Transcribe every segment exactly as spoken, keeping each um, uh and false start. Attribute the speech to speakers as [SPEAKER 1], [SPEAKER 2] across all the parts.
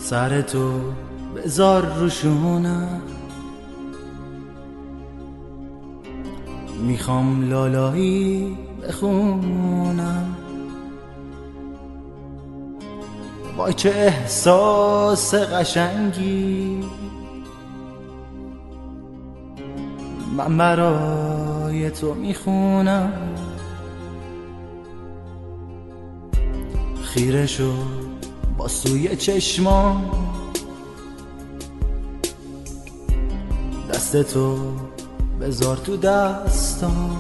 [SPEAKER 1] سر تو بذار روشونم، میخوام لالایی بخونم. وای چه احساس قشنگی من برای تو میخونم. خیره شو با سوی چشمان، دست تو بذار تو دستام.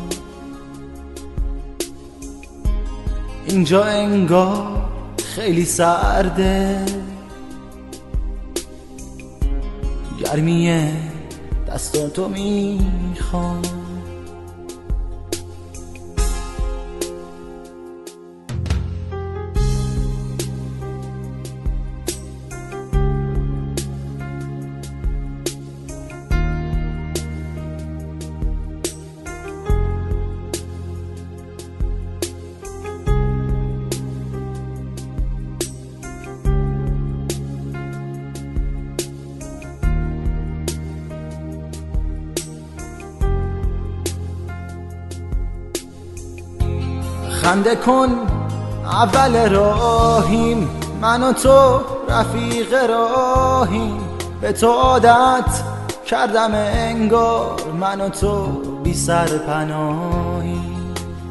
[SPEAKER 1] اینجا انگار خیلی سرده، گرمیه دستان تو میخوام. خنده کن اول راهیم، من و تو رفیق راهیم. به تو عادت کردم انگار من و تو بی سر پناهیم.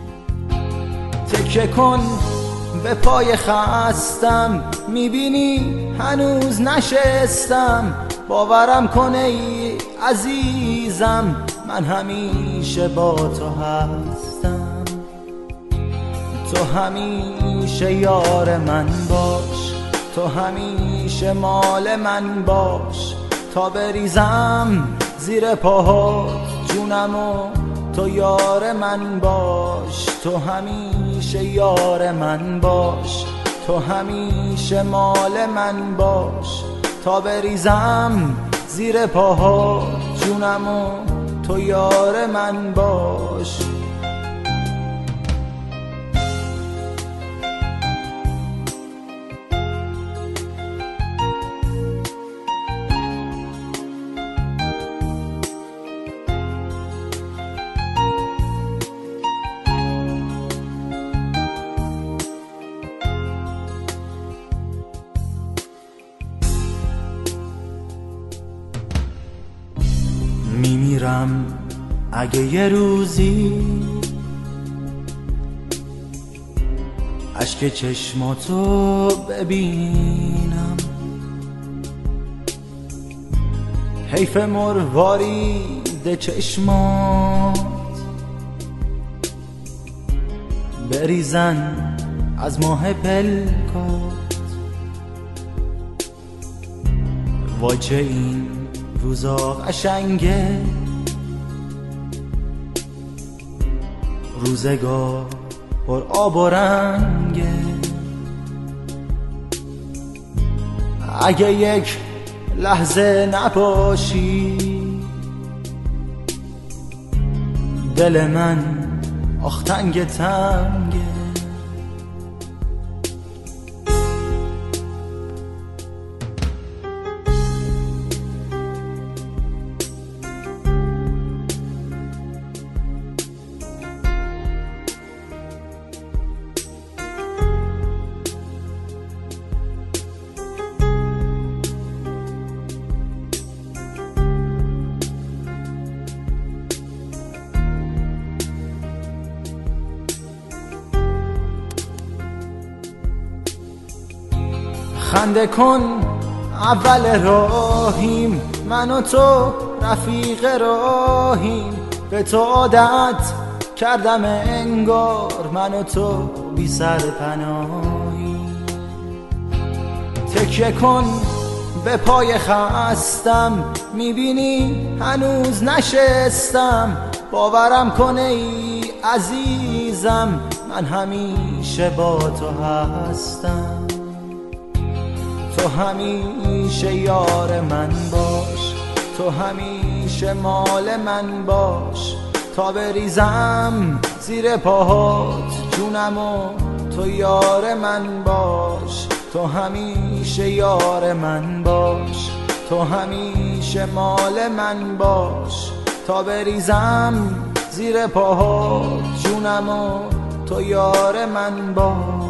[SPEAKER 1] تکیه کن به پای خستم، میبینی هنوز نشستم. باورم کن ای عزیزم، من همیشه با تو هستم. تو همیشه یار من باش، تو همیشه مال من باش. تا بریزم زیر پاهات جونم و تو یار من باش. تو همیشه یار من باش، تو همیشه مال من باش. تا بریزم زیر پاهات جونم و تو یار من باش. میمیرم اگه یه روزی اشک چشماتو ببینم. حیف مروارید چشمات بریزن از ماه پلکات. وای چه این روزا قشنگه، روزگار پر آب و رنگه. اگه یک لحظه نباشی دل من آخ تنگ تنگه. خنده کن اول راهیم، من و تو رفیق راهیم. به تو عادت کردم انگار من و تو بی سر پناهیم. تکیه کن به پای خستم، میبینی هنوز نشستم. باورم کن ای عزیزم، من همیشه با تو هستم. تو همیشه یار من باش، تو همیشه مال من باش. تا بریزم زیر پاهات جونم و تو یار من باش. تو همیشه یار من باش، تو همیشه مال من باش، تا بریزم زیر پاها جونمو تو یار من باش.